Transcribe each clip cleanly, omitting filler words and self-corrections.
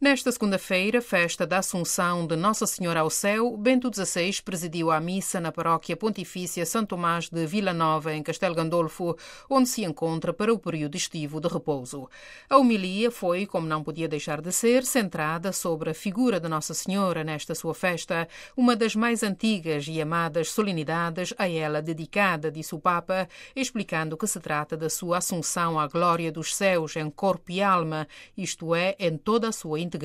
Nesta segunda-feira, festa da Assunção de Nossa Senhora ao Céu, Bento XVI presidiu a missa na paróquia pontifícia São Tomás de Vila Nova, em Castelo Gandolfo, onde se encontra para o período estivo de repouso. A homilia foi, como não podia deixar de ser, centrada sobre a figura de Nossa Senhora nesta sua festa, uma das mais antigas e amadas solenidades a ela dedicada, disse o Papa, explicando que se trata da sua assunção à glória dos céus em corpo e alma, isto é, em toda a sua integridade.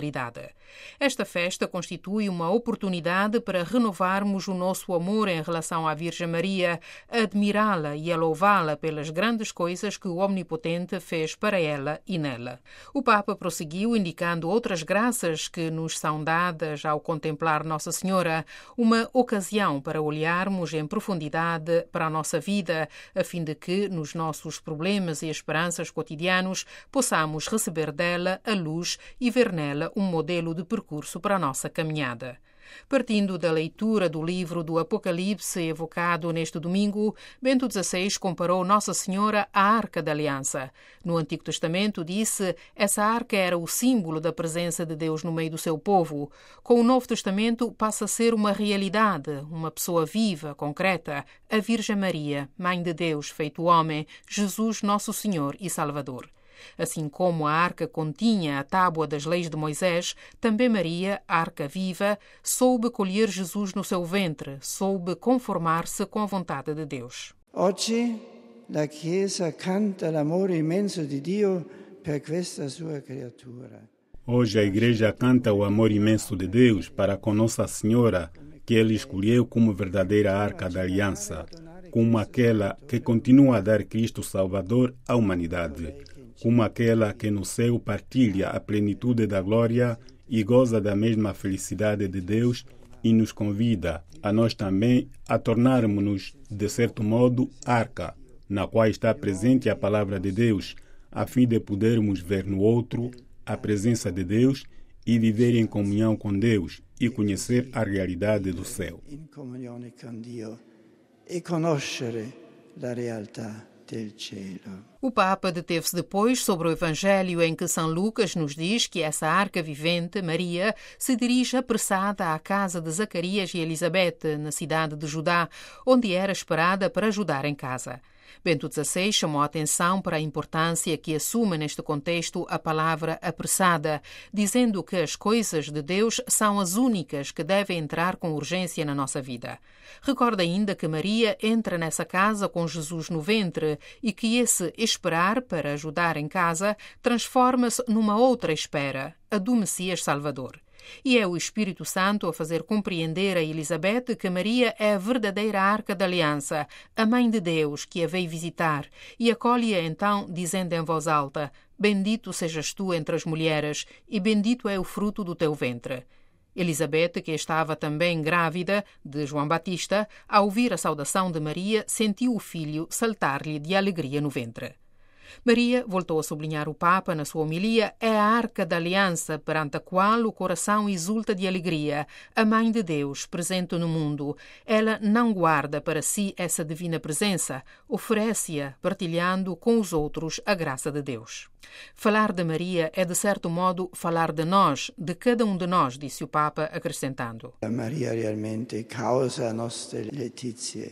Esta festa constitui uma oportunidade para renovarmos o nosso amor em relação à Virgem Maria, a admirá-la e a louvá-la pelas grandes coisas que o Omnipotente fez para ela e nela. O Papa prosseguiu indicando outras graças que nos são dadas ao contemplar Nossa Senhora, uma ocasião para olharmos em profundidade para a nossa vida, a fim de que, nos nossos problemas e esperanças cotidianos, possamos receber dela a luz e ver nela um modelo de percurso para a nossa caminhada. Partindo da leitura do livro do Apocalipse evocado neste domingo, Bento XVI comparou Nossa Senhora à Arca da Aliança. No Antigo Testamento, disse, essa arca era o símbolo da presença de Deus no meio do seu povo. Com o Novo Testamento, passa a ser uma realidade, uma pessoa viva, concreta, a Virgem Maria, Mãe de Deus, feito homem, Jesus, nosso Senhor e Salvador. Assim como a arca continha a tábua das leis de Moisés, também Maria, arca viva, soube colher Jesus no seu ventre, soube conformar-se com a vontade de Deus. Oggi la Chiesa canta l'amore immenso di Dio per questa sua creatura. Hoje a Igreja canta o amor imenso de Deus para com Nossa Senhora, que Ele escolheu como verdadeira arca da aliança, como aquela que continua a dar Cristo Salvador à humanidade, como aquela que no céu partilha a plenitude da glória e goza da mesma felicidade de Deus e nos convida a nós também a tornarmos-nos, de certo modo, arca, na qual está presente a palavra de Deus, a fim de podermos ver no outro a presença de Deus e viver em comunhão com Deus e conhecer a realidade do céu. In comunione con Dio e conoscere la realtà del cielo. O Papa deteve-se depois sobre o Evangelho em que São Lucas nos diz que essa arca vivente, Maria, se dirige apressada à casa de Zacarias e Elizabeth, na cidade de Judá, onde era esperada para ajudar em casa. Bento XVI chamou a atenção para a importância que assume neste contexto a palavra apressada, dizendo que as coisas de Deus são as únicas que devem entrar com urgência na nossa vida. Recorda ainda que Maria entra nessa casa com Jesus no ventre e que esse esperar para ajudar em casa transforma-se numa outra espera, a do Messias Salvador. E é o Espírito Santo a fazer compreender a Elizabeth que Maria é a verdadeira arca da aliança, a Mãe de Deus que a veio visitar, e acolhe-a então, dizendo em voz alta, bendito sejas tu entre as mulheres, e bendito é o fruto do teu ventre. Elizabeth, que estava também grávida de João Batista, ao ouvir a saudação de Maria, sentiu o filho saltar-lhe de alegria no ventre. Maria, voltou a sublinhar o Papa na sua homilia, é a arca da aliança perante a qual o coração exulta de alegria, a Mãe de Deus presente no mundo. Ela não guarda para si essa divina presença, oferece-a partilhando com os outros a graça de Deus. Falar de Maria é, de certo modo, falar de nós, de cada um de nós, disse o Papa, acrescentando. A Maria realmente causa nostre letizie.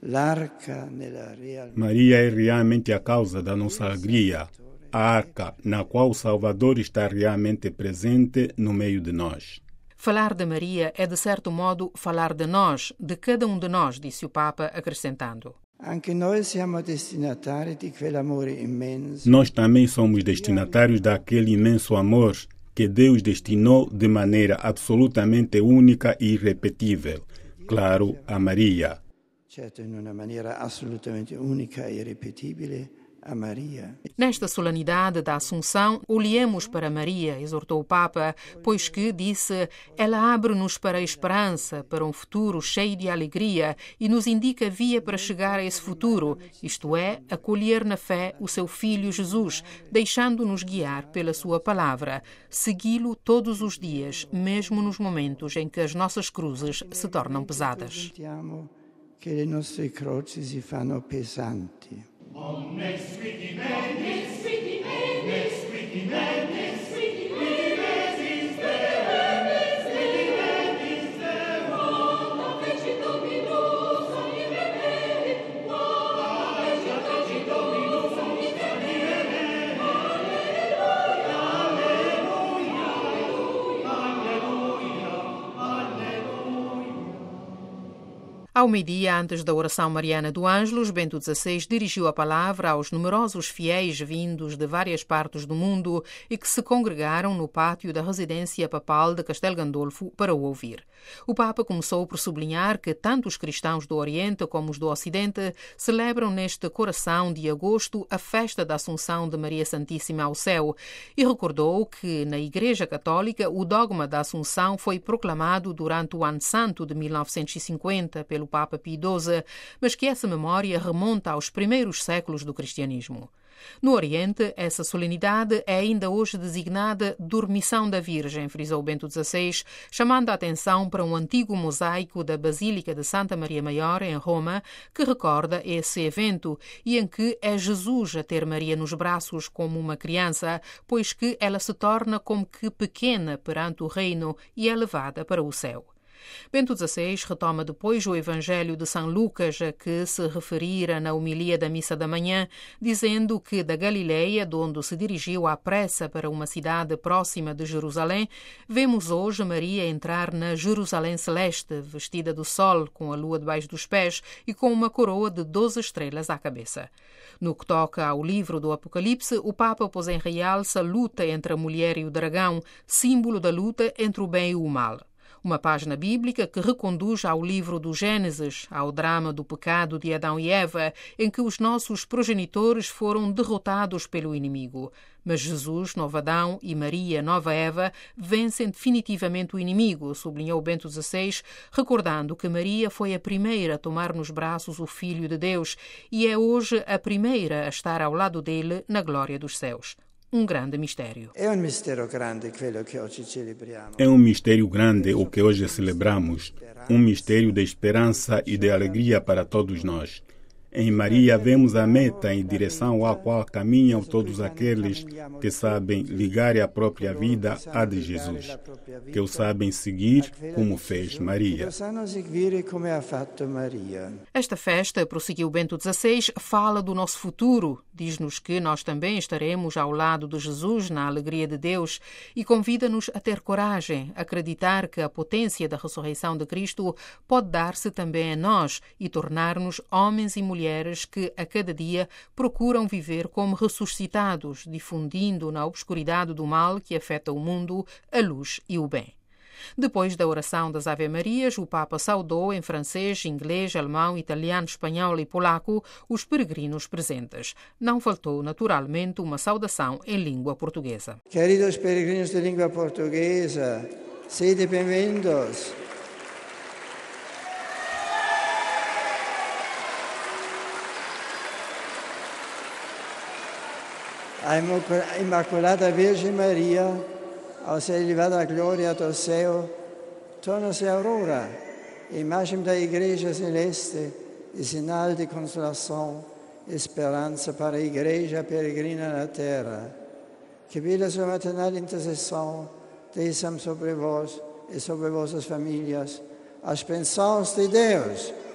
Maria é realmente a causa da nossa alegria, a arca na qual o Salvador está realmente presente no meio de nós. Falar de Maria é, de certo modo, falar de nós, de cada um de nós, disse o Papa, acrescentando. Nós também somos destinatários daquele imenso amor que Deus destinou de maneira absolutamente única e irrepetível, claro, a Maria. Certo, in una maniera assolutamente unica e irripetibile, a Maria. Nesta solenidade da Assunção, olhemos para Maria, exortou o Papa, pois que, disse, ela abre-nos para a esperança, para um futuro cheio de alegria e nos indica a via para chegar a esse futuro, isto é, acolher na fé o seu Filho Jesus, deixando-nos guiar pela sua palavra, segui-lo todos os dias, mesmo nos momentos em que as nossas cruzes se tornam pesadas. Che le nostre croci si fanno pesanti. Ao meio-dia, antes da oração mariana do Ângelus, Bento XVI dirigiu a palavra aos numerosos fiéis vindos de várias partes do mundo e que se congregaram no pátio da residência papal de Castel Gandolfo para o ouvir. O Papa começou por sublinhar que tanto os cristãos do Oriente como os do Ocidente celebram neste coração de agosto a festa da Assunção de Maria Santíssima ao céu e recordou que, na Igreja Católica, o dogma da Assunção foi proclamado durante o Ano Santo de 1950 pelo Papa Pio XII, mas que essa memória remonta aos primeiros séculos do cristianismo. No Oriente, essa solenidade é ainda hoje designada Dormição da Virgem, frisou Bento XVI, chamando a atenção para um antigo mosaico da Basílica de Santa Maria Maior, em Roma, que recorda esse evento e em que é Jesus a ter Maria nos braços como uma criança, pois que ela se torna como que pequena perante o reino e é levada para o céu. Bento XVI retoma depois o Evangelho de São Lucas, a que se referira na homilia da missa da manhã, dizendo que da Galileia, de onde se dirigiu à pressa para uma cidade próxima de Jerusalém, vemos hoje Maria entrar na Jerusalém Celeste, vestida de sol, com a lua debaixo dos pés e com uma coroa de 12 estrelas à cabeça. No que toca ao livro do Apocalipse, o Papa pôs em realce a luta entre a mulher e o dragão, símbolo da luta entre o bem e o mal. Uma página bíblica que reconduz ao livro do Gênesis, ao drama do pecado de Adão e Eva, em que os nossos progenitores foram derrotados pelo inimigo. Mas Jesus, novo Adão, e Maria, nova Eva, vencem definitivamente o inimigo, sublinhou Bento XVI, recordando que Maria foi a primeira a tomar nos braços o Filho de Deus e é hoje a primeira a estar ao lado dele na glória dos céus. Um grande mistério. É um mistério grande quello che oggi celebriamo. É um mistério grande o que hoje celebramos, um mistério de esperança e de alegria para todos nós. Em Maria vemos a meta em direção à qual caminham todos aqueles que sabem ligar a própria vida à de Jesus, que o sabem seguir como fez Maria. Esta festa, prosseguiu Bento XVI, fala do nosso futuro, diz-nos que nós também estaremos ao lado de Jesus na alegria de Deus e convida-nos a ter coragem, a acreditar que a potência da ressurreição de Cristo pode dar-se também a nós e tornar-nos homens e mulheres que a cada dia procuram viver como ressuscitados, difundindo na obscuridade do mal que afeta o mundo a luz e o bem. Depois da oração das Ave-Marias, o Papa saudou em francês, inglês, alemão, italiano, espanhol e polaco os peregrinos presentes. Não faltou, naturalmente, uma saudação em língua portuguesa. Queridos peregrinos de língua portuguesa, sede bem-vindos. A Imaculada Virgem Maria, ao ser elevada à glória do céu, torna-se aurora, imagem da Igreja Celeste e sinal de consolação e esperança para a Igreja peregrina na terra. Que pela sua maternal intercessão desçam sobre vós e sobre vossas famílias as bênçãos de Deus,